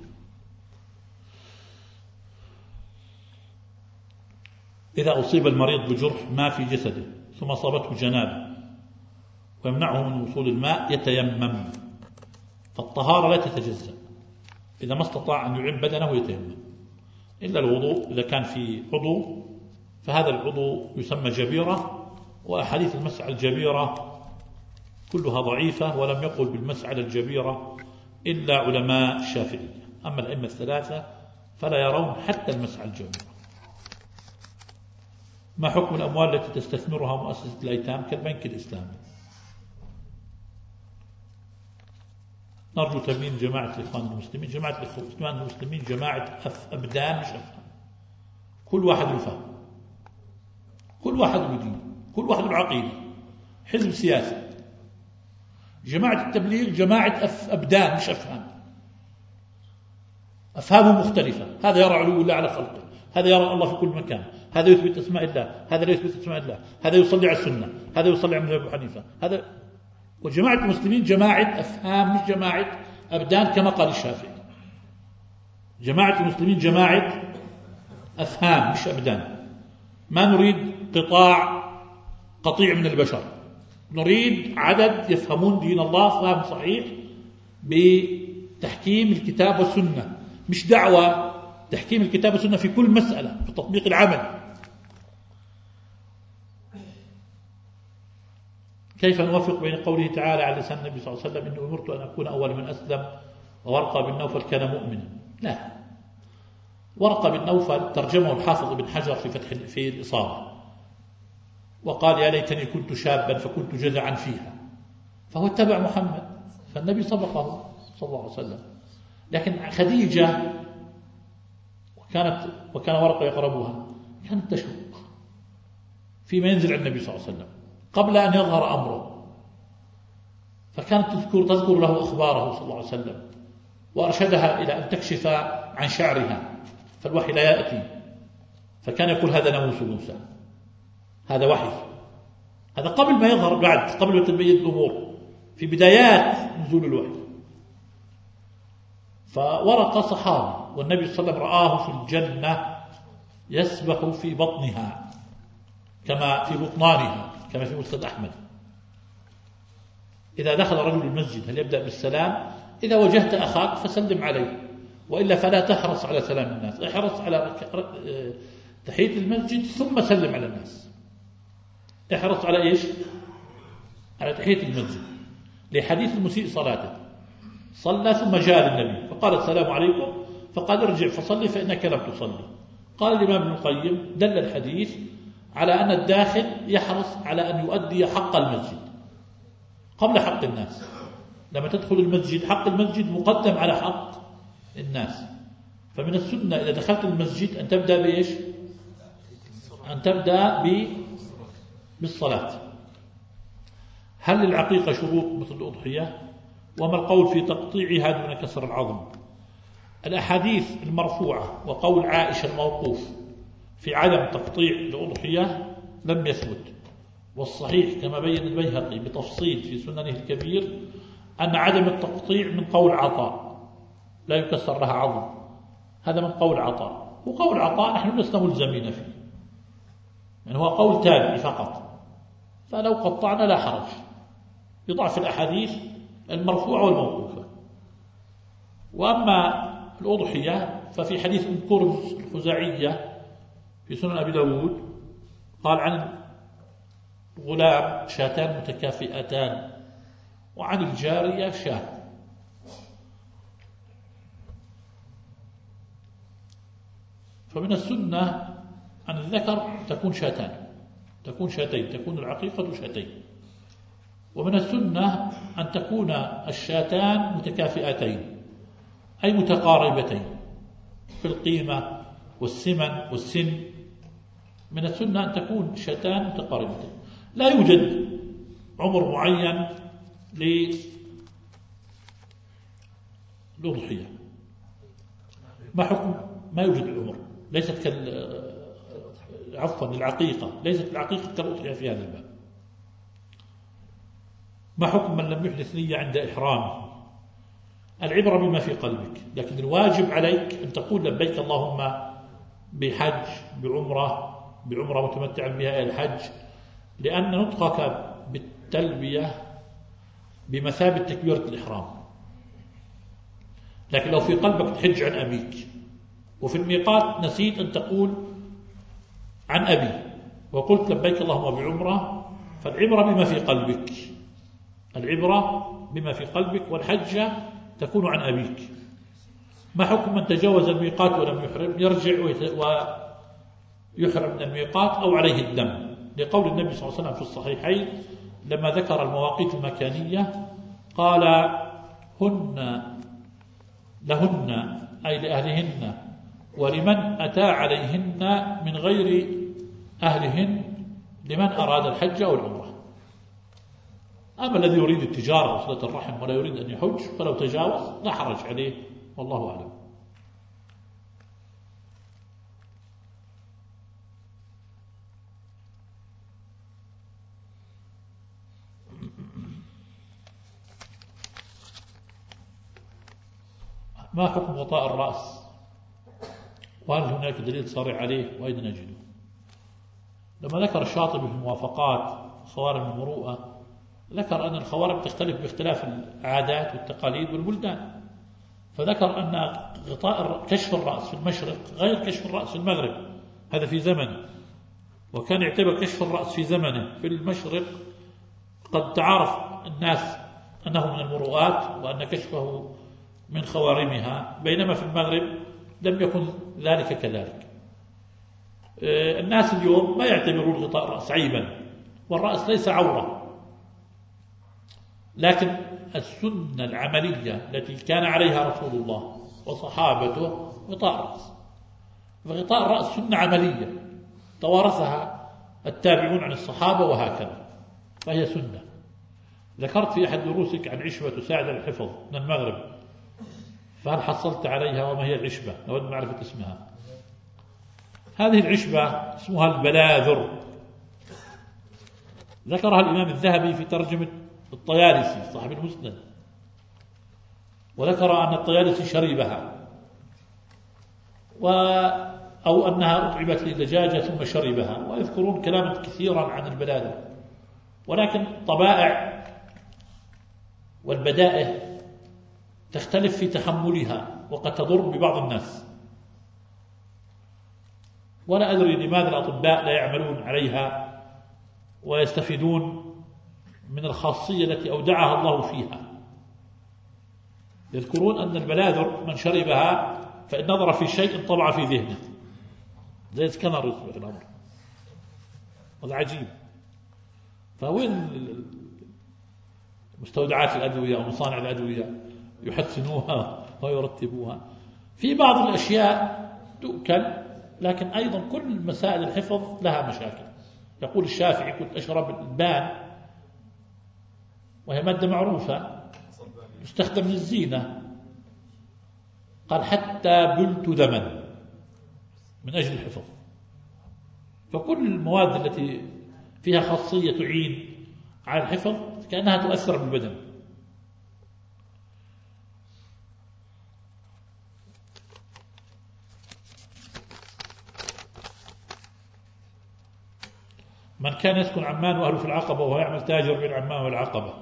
إذا أصيب المريض بجرح ما في جسده ثم أصابته جنابة ويمنعه من وصول الماء يتيمم، فالطهارة لا تتجزأ. إذا ما استطاع أن يعم بدنه يتيمم، إلا الوضوء. إذا كان في عضو فهذا العضو يسمى جبيرة، وأحاديث المسح على الجبيرة كلها ضعيفة، ولم يقل بالمسح على الجبيرة إلا علماء الشافعية. أما الأئمة الثلاثة فلا يرون حتى المسح على الجبيرة. ما حكم الأموال التي تستثمرها مؤسسة الأيتام كالبنك الإسلامي؟ نرجو تبيين جماعة الإخوان المسلمين. جماعة الإخوان المسلمين جماعة أبدان مش أفهام. كل واحد له فهم، كل واحد له دين، كل واحد له عقيدة، حزب سياسي. جماعة التبليغ جماعة أبدان مش أفهام. أفهامه مختلفة، هذا يرى علو الله على خلقه، هذا يرى الله في كل مكان، هذا يثبت أسماء الله، هذا لا يثبت أسماء الله، هذا يصلي على السنة، هذا يصلي على مذهب أبو حنيفة، هذا. وجماعة المسلمين جماعة أفهام مش جماعة أبدان كما قال الشافعي. جماعة المسلمين جماعة أفهام مش أبدان. ما نريد قطيع من البشر، نريد عدد يفهمون دين الله فهم صحيح بتحكيم الكتاب والسنة، مش دعوة تحكيم الكتاب والسنة في كل مسألة في تطبيق العمل. كيف نوفق بين قوله تعالى على لسان النبي صلى الله عليه وسلم إني أمرت أن أكون أول من أسلم وورقة بن نوفل كان مؤمنا؟ لا، ورقة بن نوفل ترجمه الحافظ ابن حجر في الإصابة، وقال يا ليتني كنت شابا فكنت جزعا فيها، فهو اتبع محمد، فالنبي سبقه صلى الله عليه وسلم. لكن خديجة وكان ورقة يقربها كانت تشك فيما ينزل عن النبي صلى الله عليه وسلم قبل أن يظهر أمره، فكانت تذكر له أخباره صلى الله عليه وسلم، وأرشدها إلى أن تكشف عن شعرها فالوحي لا يأتي، فكان يقول هذا ناموس موسى، هذا وحي. هذا قبل ما يظهر، بعد قبل ما تبين الأمور، في بدايات نزول الوحي. فورقة صحابي، والنبي صلى الله عليه وسلم رآه في الجنة يسبح في بطنها كما في بطنانها كما في مسند أحمد. إذا دخل رجل المسجد هل يبدأ بالسلام؟ إذا وجهت أخاك فسلم عليه، وإلا فلا تحرص على سلام الناس، احرص على تحية المسجد ثم سلم على الناس. احرص على إيش؟ على تحية المسجد، لحديث المسيء صلاته، صلى ثم جاء للنبي فقال السلام عليكم، فقال ارجع فصلي فإنك لم تصلي. قال الإمام ابن القيم دل الحديث على أن الداخل يحرص على أن يؤدي حق المسجد قبل حق الناس. لما تدخل المسجد حق المسجد مقدم على حق الناس. فمن السنة إذا دخلت المسجد أن تبدأ بإيش؟ أن تبدأ بالصلاة. هل للعقيقة شروط مثل الأضحية؟ وما القول في تقطيعها دون كسر العظم؟ الأحاديث المرفوعة وقول عائشة الموقوف في عدم تقطيع الأضحية لم يثبت، والصحيح كما بين البيهقي بتفصيل في سننه الكبير أن عدم التقطيع من قول عطاء، لا يكسر لها عظم، هذا من قول عطاء، وقول عطاء نحن لسنا ملزمين فيه، يعني هو قول تابعي فقط، فلو قطعنا لا حرج بضعف الأحاديث المرفوعة والموقوفة. وأما الأضحية ففي حديث أم كرز الخزاعية في سنن أبي داود قال عن غلام شاتان متكافئتان، وعن الجارية شاة. فمن السنة عن الذكر تكون شاتان، تكون شاتين، تكون العقيقة شاتين. ومن السنة أن تكون الشاتان متكافئتين أي متقاربتين في القيمة والسمن والسن. من السنة أن تكون شاتان متقاربتين. لا يوجد عمر معين للأضحية. ما حكم؟ ما يوجد العمر، ليست للعقيقة، ليست العقيقة كالأضحية في هذا الباب. ما حكم من لم يحدث نية عند إحرامه؟ العبرة بما في قلبك، لكن الواجب عليك أن تقول لبيك اللهم بحج بعمرة متمتعا بها إلى الحج، لأن نطقك بالتلبية بمثابة تكبيرة الإحرام. لكن لو في قلبك تحج عن أبيك وفي الميقات نسيت أن تقول عن أبي وقلت لبيك اللهم بعمرة، فالعبرة بما في قلبك، العبرة بما في قلبك، والحجة تكون عن أبيك. ما حكم من تجاوز الميقات ولم يحرم؟ يرجع ويحرم من الميقات أو عليه الدم، لقول النبي صلى الله عليه وسلم في الصحيحين لما ذكر المواقيت المكانية قال لهن أي لأهلهن ولمن أتى عليهن من غير أهلهن لمن أراد الحج أو العمرة. أما الذي يريد التجارة وصلة الرحم ولا يريد أن يحج فلو تجاوز لا حرج عليه، والله أعلم. ما حكم غطاء الرأس؟ وهل هناك دليل صريح عليه وأين نجده؟ لما ذكر الشاطبي في الموافقات خوارم المروءة ذكر أن الخوارم تختلف باختلاف العادات والتقاليد والبلدان، فذكر أن غطاء كشف الرأس في المشرق غير كشف الرأس في المغرب، هذا في زمنه، وكان يعتبر كشف الرأس في زمنه في المشرق قد تعارف الناس أنه من المروءات وأن كشفه من خوارمها، بينما في المغرب لم يكن ذلك كذلك. الناس اليوم ما يعتبرون غطاء الرأس عيبا، والرأس ليس عورة، لكن السنة العملية التي كان عليها رسول الله وصحابته غطاء الرأس. فغطاء الرأس سنة عملية توارثها التابعون عن الصحابة وهكذا، فهي سنة. ذكرت في أحد دروسك عن عشبة تساعد على الحفظ من المغرب، فهل حصلت عليها وما هي العشبة؟ نود معرفة اسمها. هذه العشبة اسمها البلاذر، ذكرها الإمام الذهبي في ترجمة الطيالسي صاحب المسند، وذكر أن الطيالسي شربها أو أنها أطعمت للدجاجة ثم شربها، ويذكرون كلاما كثيرا عن البلاذر، ولكن الطبائع والبدائع تختلف في تحملها وقد تضر ببعض الناس، ولا أدري لماذا الأطباء لا يعملون عليها ويستفيدون من الخاصية التي أودعها الله فيها. يذكرون أن البلاذر من شربها فإن نظر في شيء طبع في ذهنه زي سكنر يصبح الأمر، هذا عجيب. فوين مستودعات الأدوية ومصانع الأدوية يحسنوها ويرتبوها؟ في بعض الأشياء تؤكل، لكن أيضا كل مسائل الحفظ لها مشاكل. يقول الشافعي كنت أشرب البان وهي مادة معروفة يستخدم للزينة، قال حتى بلت دما من أجل الحفظ. فكل المواد التي فيها خاصية تعين على الحفظ كأنها تؤثر بالبدن، من كان يسكن عمان وأهله في العقبة وهو يعمل تاجر بين عمان والعقبة،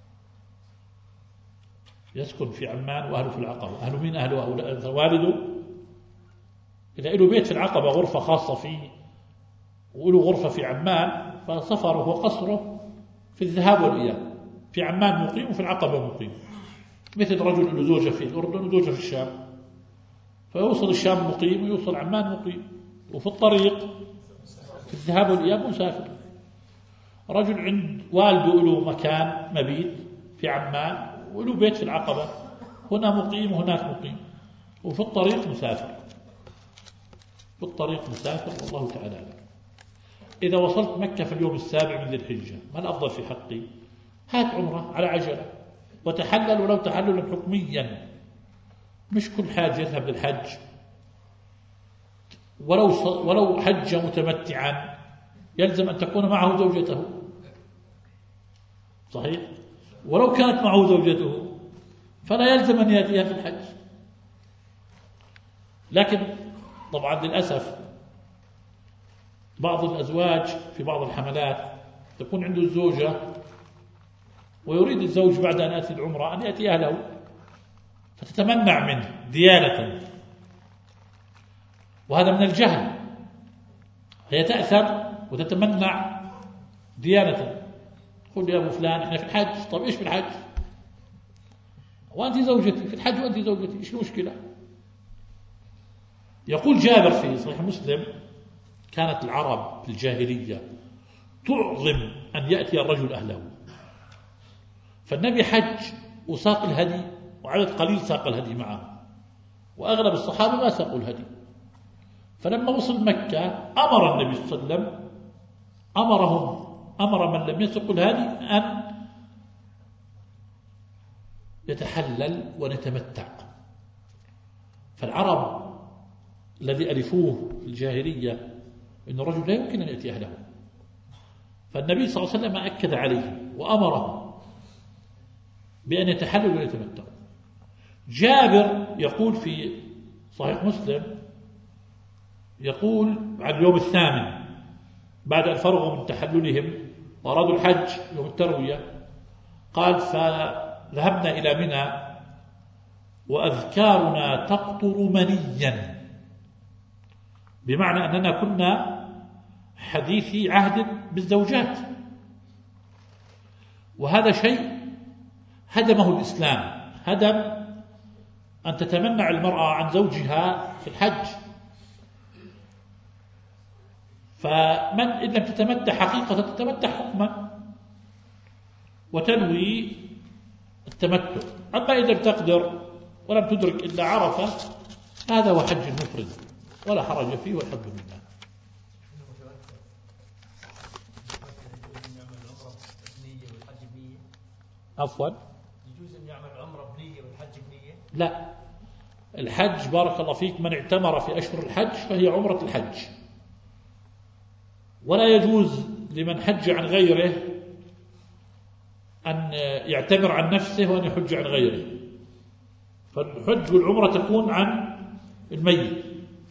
يسكن في عمان وأهله في العقبة، أهله مين؟ أهله والده، إذا له بيت في العقبة غرفة خاصة فيه وله غرفة في عمان، فسفره وقصره في الذهاب والإياب، في عمان مقيم وفي العقبة مقيم. مثل رجل له زوجة في الأردن وزوجة في الشام، فيوصل الشام مقيم ويوصل عمان مقيم، وفي الطريق في الذهاب والإياب مسافر. رجل عند والده له مكان مبيت في عمان وله بيت في العقبة، هنا مقيم وهناك مقيم، وفي الطريق مسافر، في الطريق مسافر. والله تعالى أعلم. إذا وصلت مكة في اليوم السابع من ذي الحجة، ما الأفضل في حقي؟ هات عمرة على عجلة وتحلل، ولو تحللا حكميا، مش كل حاجة يذهب للحج، ولو حج متمتعا يلزم أن تكون معه زوجته، صحيح؟ ولو كانت معه زوجته فلا يلزم أن يأتيها في الحج. لكن طبعا للأسف بعض الأزواج في بعض الحملات تكون عنده الزوجة ويريد الزوج بعد أن يأتي العمرة أن يأتي أهله، فتتمنع منه ديانة، وهذا من الجهل. هي تأثر وتتمنع ديانة. قل لي يا أبو فلان إحنا في الحج. طيب إيش في الحج؟ وأنت زوجتي في الحج وأنت زوجتي، إيش المشكلة؟ يقول جابر في صحيح مسلم: كانت العرب في الجاهلية تعظم أن يأتي الرجل أهله، فالنبي حج وساق الهدي، وعدد قليل ساق الهدي معه، وأغلب الصحابة ما ساقوا الهدي. فلما وصل مكة أمر النبي صلى الله عليه وسلم، أمر من لم يسق الهدي أن يتحلل ونتمتع. فالعرب الذي ألفوه في الجاهلية أن الرجل لا يمكن أن يأتي أهله، فالنبي صلى الله عليه وسلم أكد عليه وأمره بأن يتحلل ويتمتع. جابر يقول في صحيح مسلم، يقول عن اليوم الثامن بعد أن فرغوا من تحللهم وأرادوا الحج يوم التروية، قال: فذهبنا إلى منى وأذكارنا تقطر منيا، بمعنى أننا كنا حديثي عهد بالزوجات، وهذا شيء هدمه الإسلام، هدم أن تتمنع المرأة عن زوجها في الحج. فمن إن لم تتمتع حقيقة تتمتع حكما وتنوي التمتع. أما إذا لم تقدر ولم تدرك إلا عرفة، هذا هو حج المفرد ولا حرج فيه والحمد لله. عفوا، يجوز أن يعمل عمرة بنية والحج بنية؟ لا، الحج بارك الله فيك من اعتمر في أشهر الحج فهي عمرة الحج، ولا يجوز لمن حج عن غيره أن يعتمر عن نفسه وأن يحج عن غيره. فالحج والعمرة تكون عن الميت.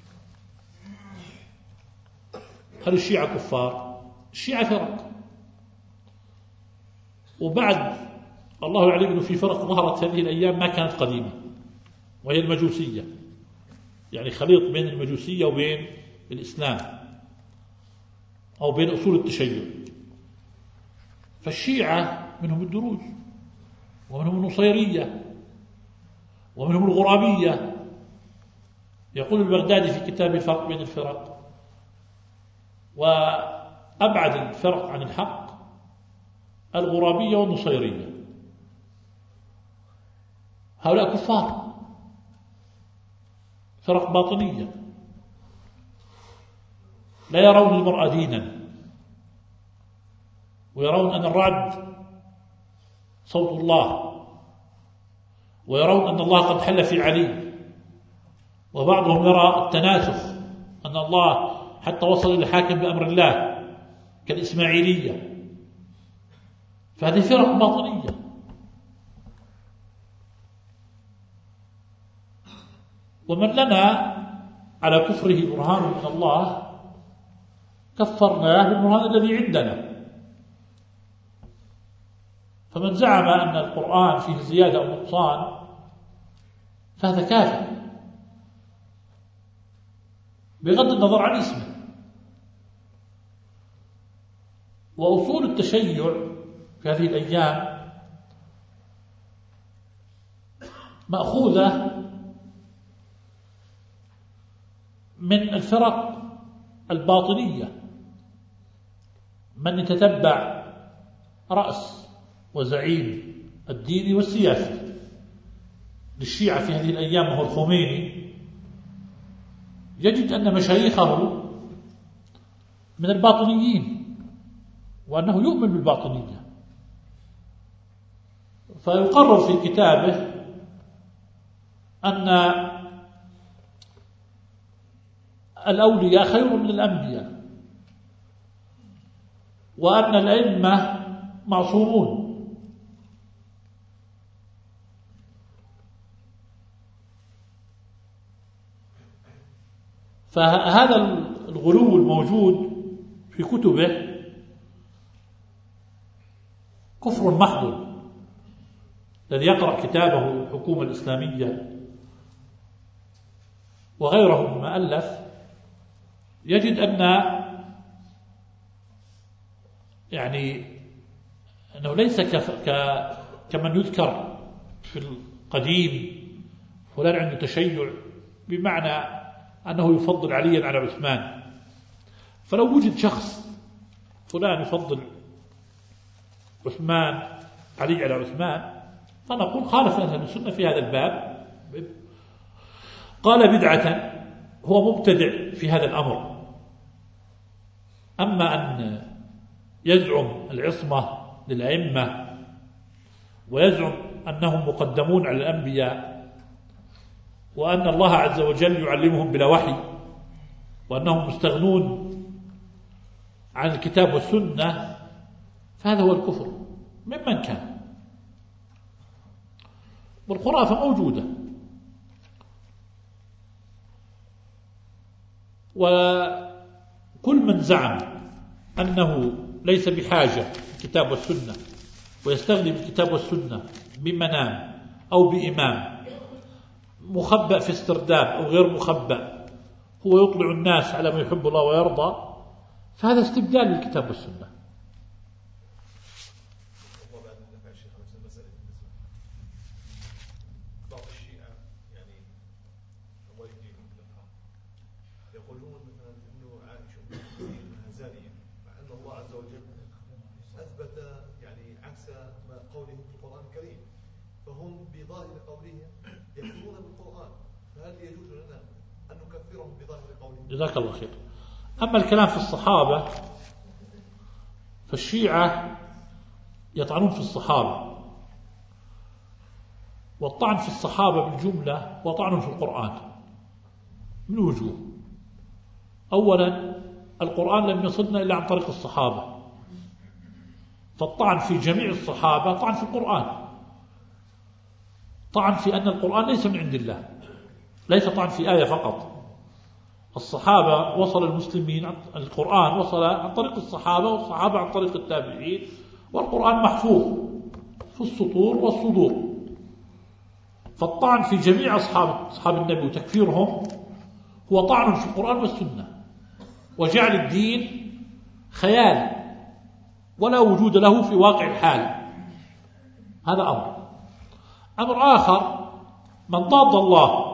هل الشيعة كفار؟ الشيعة فرق، وبعد الله يعلم أنه في فرق ظهرت هذه الأيام ما كانت قديمة، وهي المجوسية، يعني خليط بين المجوسية وبين الإسلام أو بين أصول التشيع. فالشيعة منهم الدروز، ومنهم النصيرية، ومنهم الغرابية. يقول البغدادي في كتاب الفرق بين الفرق: وأبعد الفرق عن الحق الغرابية والنصيرية. هؤلاء كفار، فرق باطنية، لا يرون المرأة دينا، ويرون أن الرعد صوت الله، ويرون أن الله قد حل في علي، وبعضهم يرى التناسخ، أن الله حتى وصل إلى الحاكم بأمر الله كالإسماعيلية. فهذه فرق باطنية. ومن لنا على كفره برهان من الله كفرناه بالبرهان الذي عندنا. فمن زعم أن القرآن فيه زيادة أو نقصان فهذا كافر بغض النظر عن اسمه. وأصول التشيع في هذه الأيام مأخوذة من الفرق الباطنية، من يتتبع رأس وزعيم الديني والسياسي للشيعة في هذه الأيام وهو الخميني يجد أن مشايخه من الباطنيين وأنه يؤمن بالباطنية، فيقرر في كتابه أن الأولياء خير من الأنبياء، وأن الأئمة معصومون. فهذا الغلو الموجود في كتبه كفر محض. الذي يقرأ كتابه الحكومة الإسلامية وغيره مما ألف يجد أن أنه ليس كمن يذكر في القديم فلان عنده تشيع بمعنى أنه يفضل عليا على عثمان. فلو وجد شخص فلان يفضل عثمان علي على عثمان فنقول خالف أهل السنة في هذا الباب، قال بدعة، هو مبتدع في هذا الأمر. أما أن يزعم العصمة للأئمة ويزعم أنهم مقدمون على الأنبياء وأن الله عز وجل يعلمهم بلا وحي وأنهم مستغنون عن الكتاب والسنة، فهذا هو الكفر ممن كان. والخرافة موجودة، وكل من زعم أنه ليس بحاجة الكتاب والسنة ويستغني بالكتاب والسنة بمنام أو بإمام مخبأ في استرداد أو غير مخبأ، هو يطلع الناس على ما يحب الله ويرضى، فهذا استبدال للكتاب والسنة. بعض الشيعة يقولون مثلا انه عائشة انها زانية، مع ان الله عز وجل اثبت عكس ما قوله في القرآن الكريم، فهم بظاهر قولهم يكفرون بالقرآن، فهل يجوز لنا ان نكفرهم بظاهر قولهم؟ جزاك الله خير. أما الكلام في الصحابة فالشيعة يطعنون في الصحابة، والطعن في الصحابة بالجملة وطعن في القرآن من وجوه. أولا القرآن لم يصلنا إلا عن طريق الصحابة، فالطعن في جميع الصحابة طعن في القرآن، طعن في أن القرآن ليس من عند الله، ليس طعن في آية فقط. الصحابة وصل المسلمين، القرآن وصل عن طريق الصحابة والصحابة عن طريق التابعين، والقرآن محفوظ في السطور والصدور. فالطعن في جميع أصحاب النبي وتكفيرهم هو طعن في القرآن والسنة، وجعل الدين خيال ولا وجود له في واقع الحال. هذا أمر آخر، من ضاد الله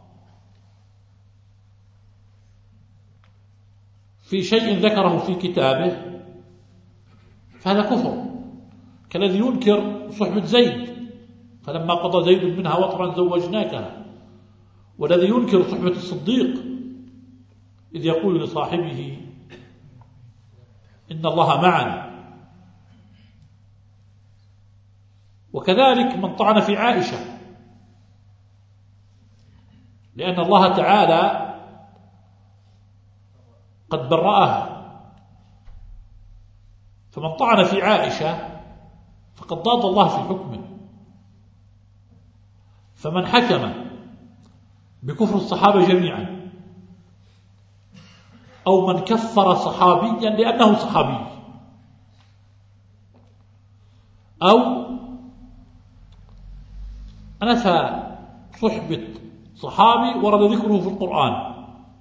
في شيء ذكره في كتابه فهذا كفر، كالذي ينكر صحبة زيد فلما قضى زيد منها وطرا زوجناكها، والذي ينكر صحبة الصديق إذ يقول لصاحبه إن الله معنا. وكذلك من طعن في عائشة، لأن الله تعالى قد برأها، فمن طعن في عائشة فقد ضاد الله في حكمه. فمن حكم بكفر الصحابة جميعا أو من كفر صحابيا لأنه صحابي، أو نفى صحبة صحابي ورد ذكره في القرآن،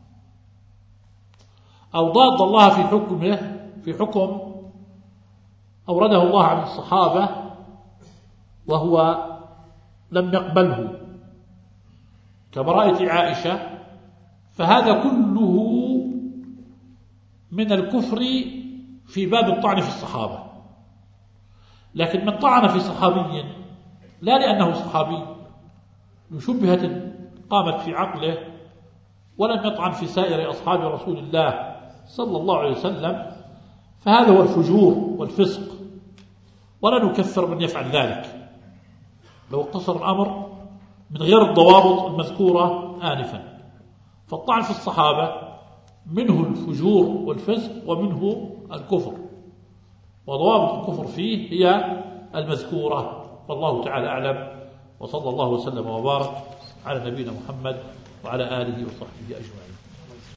أو ضاد الله في حكمه في حكم أورده الله عن الصحابة وهو لم يقبله كبراءة عائشة، فهذا كله من الكفر في باب الطعن في الصحابة. لكن من طعن في صحابي لا لأنه صحابي لشبهة قامت في عقله ولم يطعن في سائر أصحاب رسول الله صلى الله عليه وسلم، فهذا هو الفجور والفسق، ولا نكفر من يفعل ذلك لو اقتصر الأمر من غير الضوابط المذكورة آنفا. فالطعن في الصحابة منه الفجور والفسق ومنه الكفر، وضوابط الكفر فيه هي المذكورة، والله تعالى أعلم، وصلى الله وسلم وبارك على نبينا محمد وعلى آله وصحبه أجمعين.